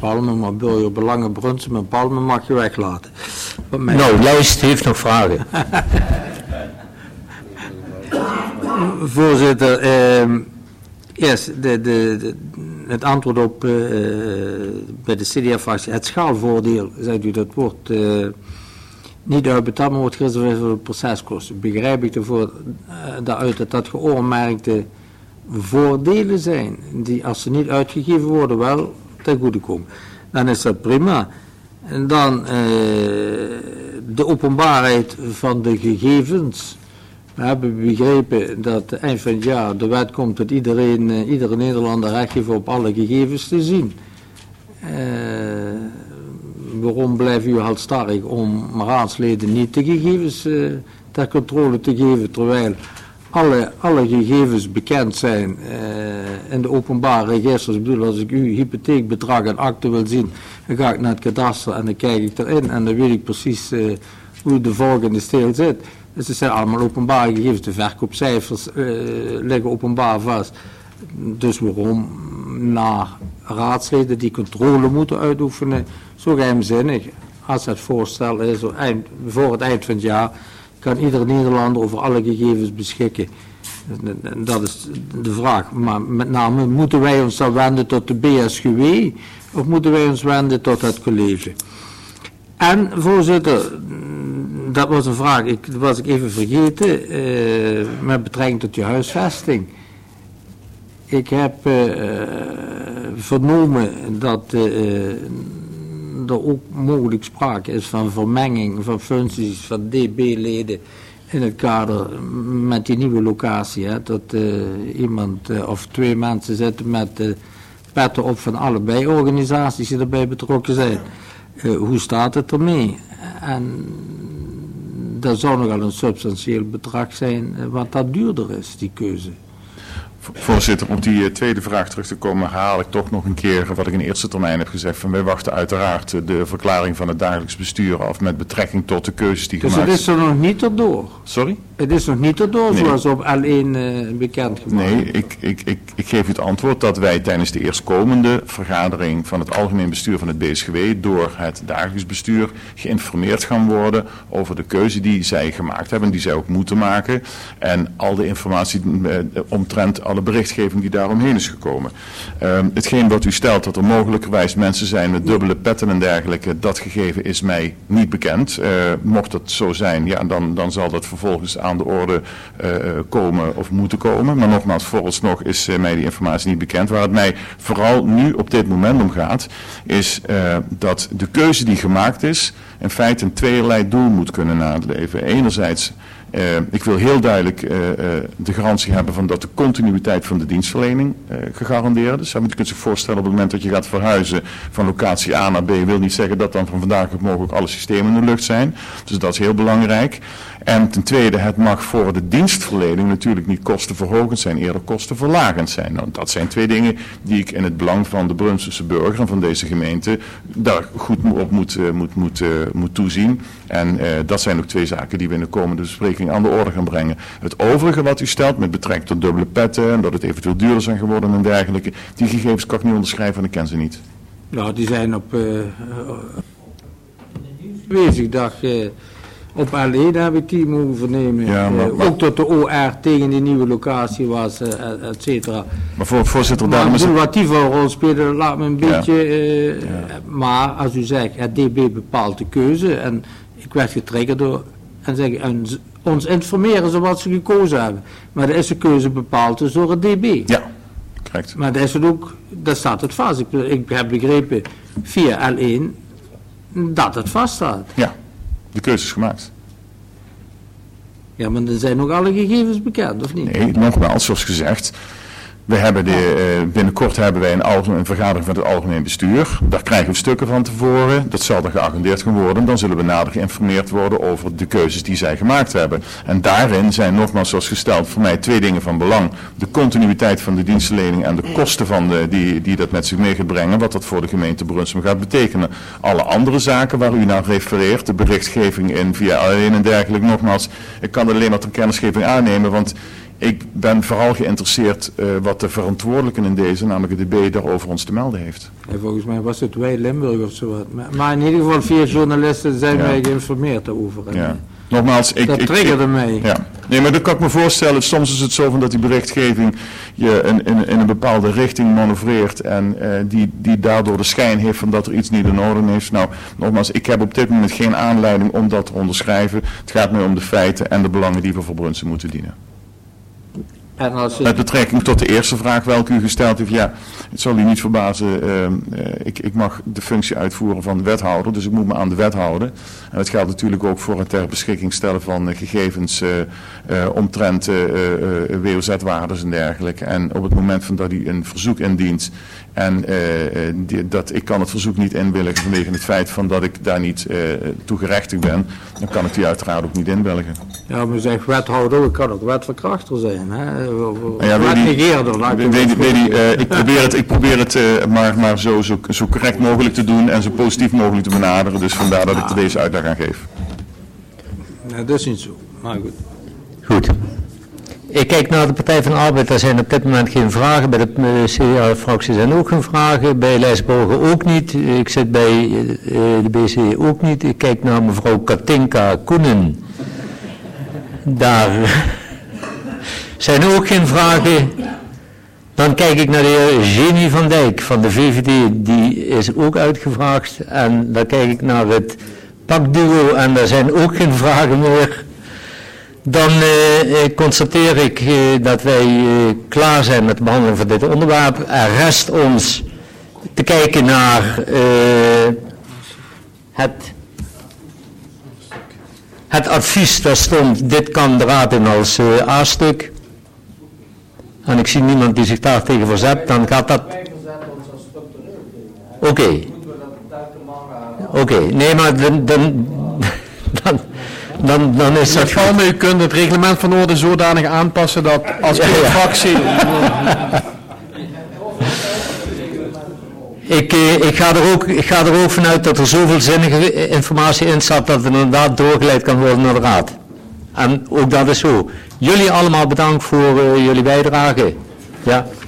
Palmen, maar burgerbelangen Brunsum en Palmen mag je weglaten. Nou, Lijst heeft nog vragen. Voorzitter, eerst het antwoord op bij de CDA-fractie. Het schaalvoordeel, zegt u, dat wordt niet uitbetaald, maar wordt gereserveerd voor de proceskosten. Begrijp ik ervoor daaruit dat dat geoormerkte voordelen zijn, die als ze niet uitgegeven worden wel ten goede komen. Dan is dat prima. En dan de openbaarheid van de gegevens. We hebben begrepen dat eind van het jaar de wet komt dat iedere Nederlander recht heeft op alle gegevens te zien. Waarom blijft u halstarrig om raadsleden niet de gegevens ter controle te geven, terwijl alle gegevens bekend zijn in de openbare registers? Ik bedoel, als ik uw hypotheekbedrag en akte wil zien, dan ga ik naar het kadaster en dan kijk ik erin en dan weet ik precies hoe de volgende steel zit. Dus het zijn allemaal openbare gegevens. De verkoopcijfers liggen openbaar vast. Dus waarom naar raadsleden die controle moeten uitoefenen zo geheimzinnig? Als het voorstel is, voor het eind van het jaar kan iedere Nederlander over alle gegevens beschikken. Dat is de vraag. Maar met name, moeten wij ons dan wenden tot de BSGW of moeten wij ons wenden tot het college? En voorzitter, dat was een vraag, dat was ik even vergeten, met betrekking tot je huisvesting. Ik heb vernomen dat er ook mogelijk sprake is van vermenging van functies van DB-leden in het kader met die nieuwe locatie. Hè, dat iemand of twee mensen zitten met petten op van allebei organisaties die erbij betrokken zijn. Hoe staat het ermee? En dat zou nogal een substantieel bedrag zijn, wat dat duurder is, die keuze. Voorzitter, om die tweede vraag terug te komen, herhaal ik toch nog een keer wat ik in eerste termijn heb gezegd. Van wij wachten uiteraard de verklaring van het dagelijks bestuur af met betrekking tot de keuzes die gemaakt zijn. Dus het is er nog niet erdoor? Sorry? Het is nog niet erdoor, nee. Zoals op L1 bekend gemaakt. Nee, ik geef u het antwoord dat wij tijdens de eerstkomende vergadering van het algemeen bestuur van het BSGW door het dagelijks bestuur geïnformeerd gaan worden over de keuze die zij gemaakt hebben, die zij ook moeten maken. En al de informatie omtrent alle berichtgeving die daaromheen is gekomen. Hetgeen wat u stelt, dat er mogelijkerwijs mensen zijn met dubbele petten en dergelijke, dat gegeven is mij niet bekend. Mocht dat zo zijn, ja, dan zal dat vervolgens aan de orde komen of moeten komen. Maar nogmaals, vooralsnog is mij die informatie niet bekend. Waar het mij vooral nu op dit moment om gaat, is dat de keuze die gemaakt is, in feite een tweeërlei doel moet kunnen naleven. Enerzijds, ik wil heel duidelijk de garantie hebben van dat de continuïteit van de dienstverlening gegarandeerd is. Want je kunt zich voorstellen op het moment dat je gaat verhuizen van locatie A naar B, wil niet zeggen dat dan van vandaag op morgen ook alle systemen in de lucht zijn. Dus dat is heel belangrijk. En ten tweede, het mag voor de dienstverlening natuurlijk niet kostenverhogend zijn, eerder kostenverlagend zijn. Nou, dat zijn twee dingen die ik in het belang van de Brunsumse burger en van deze gemeente daar goed op moet toezien. En dat zijn ook twee zaken die we in de komende bespreking aan de orde gaan brengen. Het overige wat u stelt met betrekking tot dubbele petten en dat het eventueel duurder zijn geworden en dergelijke, die gegevens kan ik niet onderschrijven en ik ken ze niet. Nou, die zijn op bezigdag. Op L1 heb ik die mogen vernemen. Ja, maar ook dat de OR tegen die nieuwe locatie was, et cetera. Maar voorzitter, daarom is wat die voor rol spelen, laat me een beetje... Maar als u zegt, het DB bepaalt de keuze en ik werd getriggerd door... En zeggen, ons informeren ze wat ze gekozen hebben. Maar er is de keuze bepaald dus door het DB. Ja, correct. Maar daar is het ook, daar staat het vast. Ik heb begrepen via L1 dat het vaststaat. Ja. De keuze is gemaakt. Ja, maar er zijn nog alle gegevens bekend, of niet? Nee, nogmaals, zoals gezegd. We hebben binnenkort hebben wij een vergadering van het algemeen bestuur. Daar krijgen we stukken van tevoren. Dat zal dan geagendeerd gaan worden. Dan zullen we nader geïnformeerd worden over de keuzes die zij gemaakt hebben. En daarin zijn nogmaals, zoals gesteld, voor mij twee dingen van belang. De continuïteit van de dienstverlening en de kosten van die dat met zich mee gaat brengen. Wat dat voor de gemeente Brunsum gaat betekenen. Alle andere zaken waar u naar refereert, de berichtgeving via L1 en dergelijke, nogmaals, ik kan alleen maar ter kennisgeving aannemen, want Ik ben vooral geïnteresseerd wat de verantwoordelijken in deze, namelijk de DB, daarover ons te melden heeft. En volgens mij was het Wij Limburg of zo wat. Maar in ieder geval 4 journalisten zijn mij geïnformeerd daarover. Ja. Nogmaals, dat triggerde mij. Ja. Nee, maar dat kan ik me voorstellen. Soms is het zo van dat die berichtgeving je in een bepaalde richting manoeuvreert en die daardoor de schijn heeft van dat er iets niet in orde is. Nou, nogmaals, ik heb op dit moment geen aanleiding om dat te onderschrijven. Het gaat mij om de feiten en de belangen die we voor Brunssen moeten dienen. En als je... Met betrekking tot de eerste vraag welke u gesteld heeft, ja, het zal u niet verbazen, ik mag de functie uitvoeren van de wethouder, dus ik moet me aan de wet houden. En dat geldt natuurlijk ook voor het ter beschikking stellen van gegevens omtrent WOZ-waardes en dergelijke. En op het moment van dat u een verzoek indient en ik kan het verzoek niet inwilligen vanwege het feit van dat ik daar niet toe gerechtigd ben, dan kan ik die uiteraard ook niet inwilligen. Ja, maar zeg wethouder, ik kan ook wetverkrachter zijn, hè? Ja, ik probeer het maar zo correct mogelijk te doen en zo positief mogelijk te benaderen. Dus vandaar dat ik er deze uitleg aan geef. Nee, dat is niet zo, maar goed. Goed. Ik kijk naar de Partij van de Arbeid, daar zijn op dit moment geen vragen. Bij de CDA-fractie zijn ook geen vragen. Bij Lijsborgen ook niet. Ik zit bij de BC ook niet. Ik kijk naar mevrouw Katinka Koenen. Daar zijn ook geen vragen. Dan kijk ik naar de heer Jenny van Dijk van de VVD. Die is ook uitgevraagd. En dan kijk ik naar het pakduo en daar zijn ook geen vragen meer. Dan constateer ik dat wij klaar zijn met de behandeling van dit onderwerp. Er rest ons te kijken naar het advies. Daar stond, dit kan de raad in als A-stuk. En ik zie niemand die zich daar tegen verzet. Dan gaat dat... Oké, nee, maar dan is dat... U kunt het reglement van orde zodanig aanpassen dat als uw fractie... Ik ga er ook vanuit dat er zoveel zinnige informatie in staat dat het inderdaad doorgeleid kan worden naar de raad. En ook dat is zo. Jullie allemaal bedankt voor jullie bijdrage. Ja.